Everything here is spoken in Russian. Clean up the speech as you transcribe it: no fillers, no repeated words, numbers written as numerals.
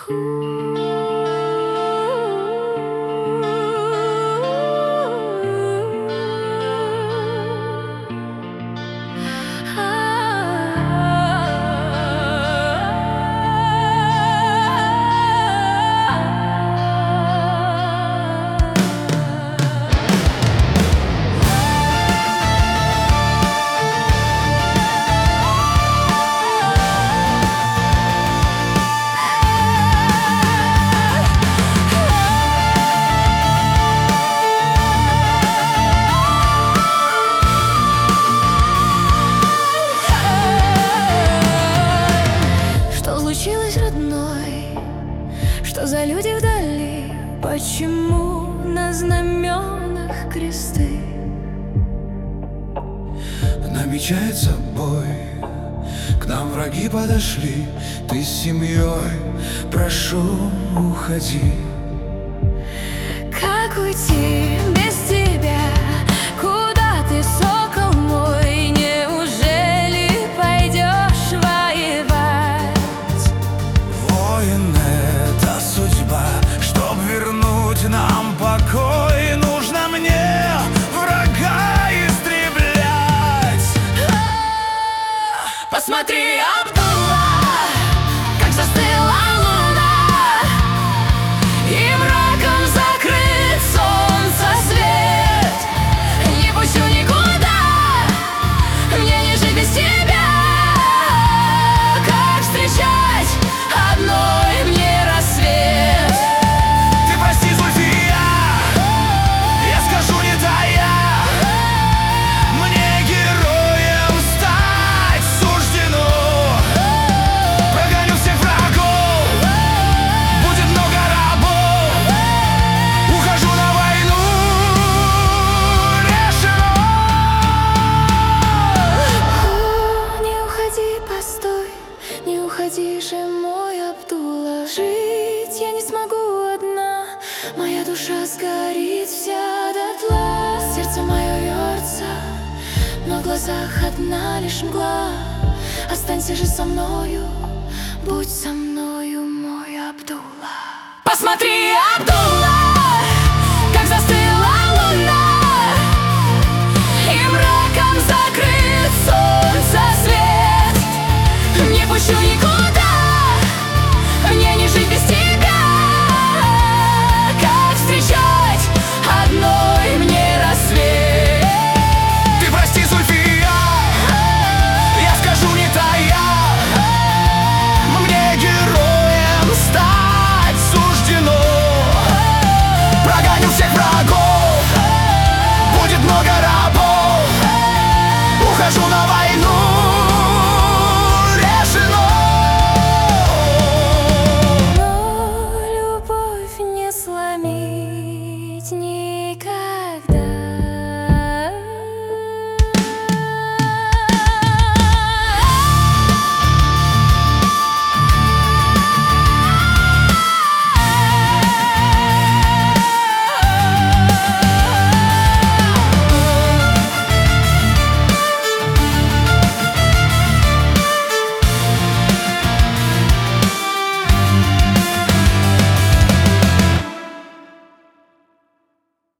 Родной, что за люди вдали? Почему на знаменах кресты? Намечается бой, к нам враги подошли. Ты с семьей, прошу, уходи. Как уйти без тебя? Куда ты, сокол мой? Неужели пойдешь воевать? Воин — это судьба. Чтоб вернуть нам покой, нужно мне врага истреблять. Посмотри, Абдулла, как застыла луна, и мраком закрыт солнца свет. Не пущу никуда, мне не жить без тебя. Как встречать одной мне рассвет? Ты прости, Зульфия, я скажу не тая, мне героем стать суждено. Прогоню всех врагов, будет много рабов. Ухожу на войну, решено. Не уходи, постой, не уходи же, мой Абдулла. Жить я не смогу одна, моя душа сгорит вся дотла. Сердце мое рвется, но в глазах одна лишь мгла. Останься же со мною, будь со мною, мой Абдулла. Посмотри, Абдулла!